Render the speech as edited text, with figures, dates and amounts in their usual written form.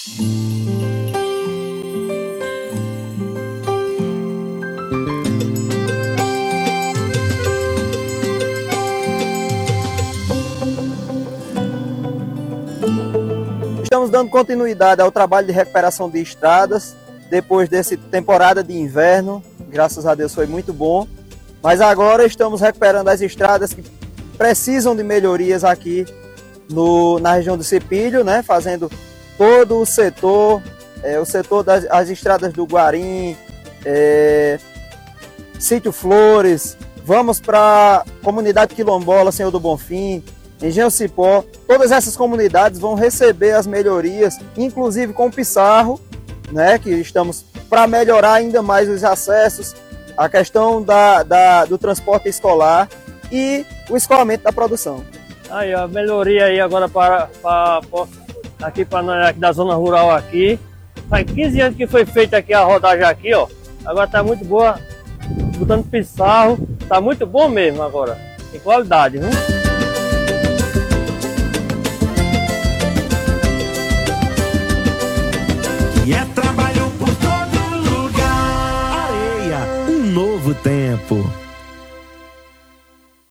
Estamos dando continuidade ao trabalho de recuperação de estradas, depois dessa temporada de inverno, graças a Deus foi muito bom, mas agora estamos recuperando as estradas que precisam de melhorias aqui na região do Cipílio, né? Fazendo todo o setor das estradas do Guarim, Sítio Flores, vamos para a comunidade quilombola Senhor do Bonfim, Engenho Cipó. Todas essas comunidades vão receber as melhorias, inclusive com o Pissarro, né, que estamos para melhorar ainda mais os acessos, a questão do transporte escolar e o escoamento da produção. Aí, a melhoria aí agora aqui para nós aqui da zona rural aqui. Faz 15 anos que foi feita aqui a rodagem aqui, ó. Agora tá muito boa, botando Pissarro, tá muito bom mesmo agora, em qualidade, viu?